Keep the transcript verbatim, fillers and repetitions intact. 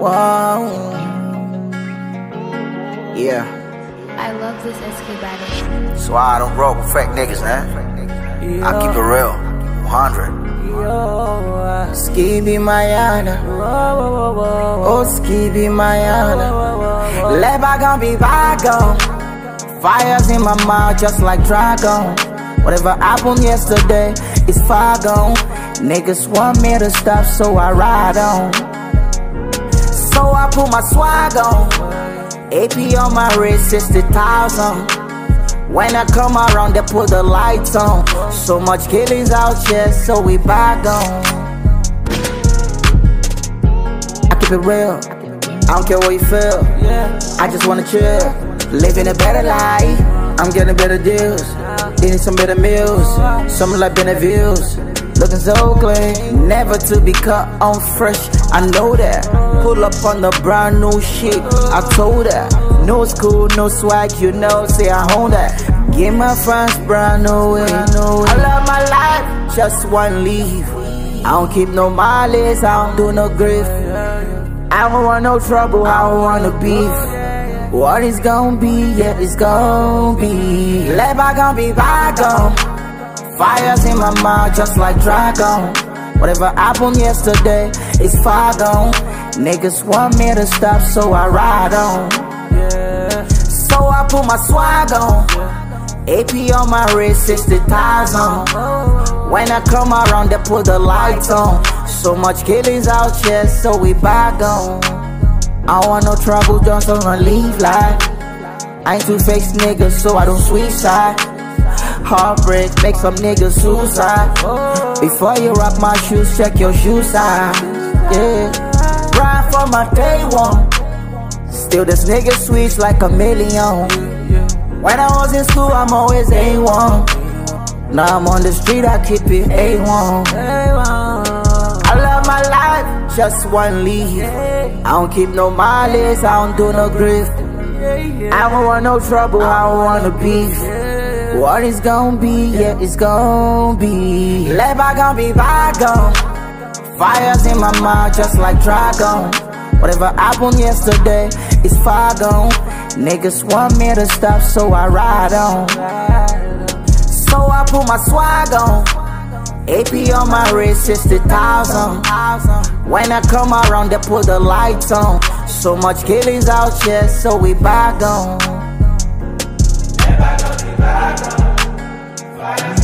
Wow. Yeah. I love this S K battle. So I don't roll with fake niggas, man. I keep it real. one hundred. Skibi Mayana. Oh, Skibi Mayana. Let bygone be bygone. Fires in my mouth just like dragon. Whatever happened yesterday is far gone. Niggas want me to stop, so I ride on. So I put my swag on. A P on my wrist, sixty thousand. When I come around, they put the lights on. So much killings out here, so we back on. I keep it real, I don't care what you feel. I just wanna chill, living a better life. I'm getting better deals, eating some better meals, something like better views. Looking so clean, never to be cut on fresh, I know that. Pull up on the brand new shit, I told that. No school, no swag, you know, say I own that. Give my friends brand new way. I love my life, just one leave. I don't keep no mileage, I don't do no grief. I don't want no trouble, I don't want no beef. What is gon' be, yeah, it's gon' be. Let bygone be bygone. Fires in my mouth just like dragon. Whatever happened yesterday is far gone. Niggas want me to stop, so I ride on. So I put my swag on. A P on my wrist, sixty thousand. When I come around, they put the lights on. So much killings out here, so we back on. I don't want no trouble, just wanna leave life. I ain't too fake niggas, so I don't switch side. Heartbreak, make some niggas suicide. Before you rock my shoes, check your shoe size. Yeah, ride for my day one. Still this nigga switch like a million. When I was in school, I'm always A one. Now I'm on the street, I keep it A one. I love my life, just one leave. I don't keep no mileage, I don't do no grief. I don't want no trouble, I don't want no beef. What is gon' be, yeah, it's gon' be. Let bygone be bygone. Fires in my mouth just like dragon. Whatever happened yesterday is far gone. Niggas want me to stop, so I ride on. So I put my swag on. A P on my wrist, sixty thousand. When I come around, they put the lights on. So much killings out here, so we back on. Let bygone be bygone.